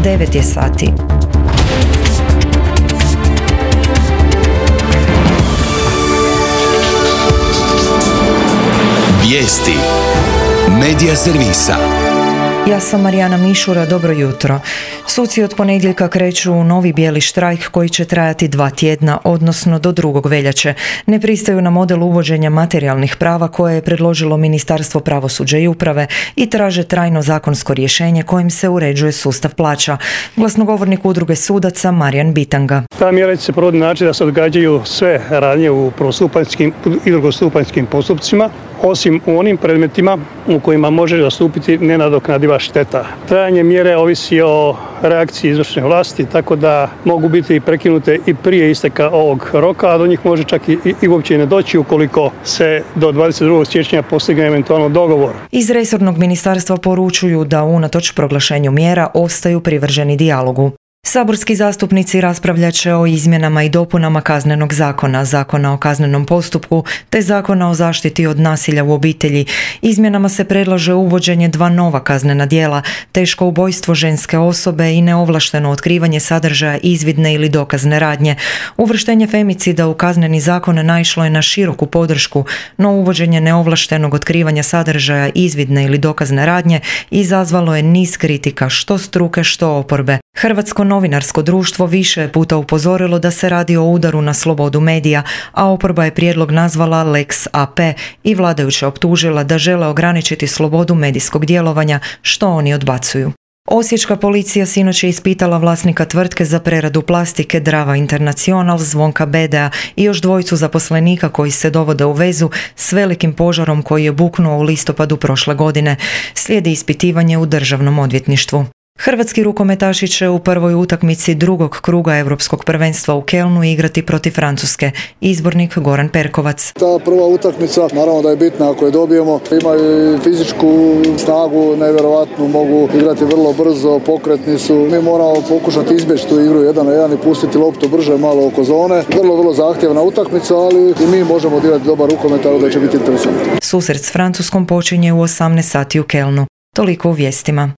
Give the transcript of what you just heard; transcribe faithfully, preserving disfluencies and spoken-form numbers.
devet je sati. Vijesti Medija servisa. Ja sam Marijana Mišura, dobro jutro. Suci od ponedjeljka kreću u novi bijeli štrajk koji će trajati dva tjedna, odnosno do drugog veljače. Ne pristaju na model uvođenja materijalnih prava koje je predložilo Ministarstvo pravosuđa i uprave i traže trajno zakonsko rješenje kojim se uređuje sustav plaća. Glasnogovornik udruge sudaca Marijan Bitanga. Ta mjera će se provoditi na način da se odgađaju sve radnje u prvostupanjskim i drugostupanjskim postupcima, osim u onim predmetima u kojima može nastupiti nenadoknadiva šteta. Trajanje mjere ovisi o reakciji izvršne vlasti, tako da mogu biti prekinute i prije isteka ovog roka, a do njih može čak i, i uopće ne doći ukoliko se do dvadeset drugog siječnja postigne eventualno dogovor. Iz resornog ministarstva poručuju da unatoč proglašenju mjera ostaju privrženi dijalogu. Saborski zastupnici raspravljat će o izmjenama i dopunama Kaznenog zakona, Zakona o kaznenom postupku te Zakona o zaštiti od nasilja u obitelji. Izmjenama se predlaže uvođenje dva nova kaznena djela, teško ubojstvo ženske osobe i neovlašteno otkrivanje sadržaja izvidne ili dokazne radnje. Uvrštenje femicida u Kazneni zakon naišlo je na široku podršku, no uvođenje neovlaštenog otkrivanja sadržaja izvidne ili dokazne radnje izazvalo je niz kritika, što struke, što oporbe. Hrvatsko novinarsko društvo više je puta upozorilo da se radi o udaru na slobodu medija, a oporba je prijedlog nazvala Lex A P i vladajuće optužila da žele ograničiti slobodu medijskog djelovanja, što oni odbacuju. Osječka policija sinoć je ispitala vlasnika tvrtke za preradu plastike Drava International Zvonka Bedea i još dvojicu zaposlenika koji se dovode u vezu s velikim požarom koji je buknuo u listopadu prošle godine. Slijedi ispitivanje u državnom odvjetništvu. Hrvatski rukometaši će u prvoj utakmici drugog kruga Europskog prvenstva u Kelnu igrati protiv Francuske. Izbornik Goran Perkovac. Ta prva utakmica naravno da je bitna ako je dobijemo. Imaju fizičku snagu, nevjerovatnu, mogu igrati vrlo brzo, pokretni su. Mi moramo pokušati izbjeći tu igru jedan na jedan i pustiti loptu brže malo oko zone. Vrlo, vrlo zahtjevna utakmica, ali i mi možemo odigrati dobar rukomet, ali da će biti interesantno. Susret s Francuskom počinje u osamnaest sati u Kelnu. Toliko u vijestima.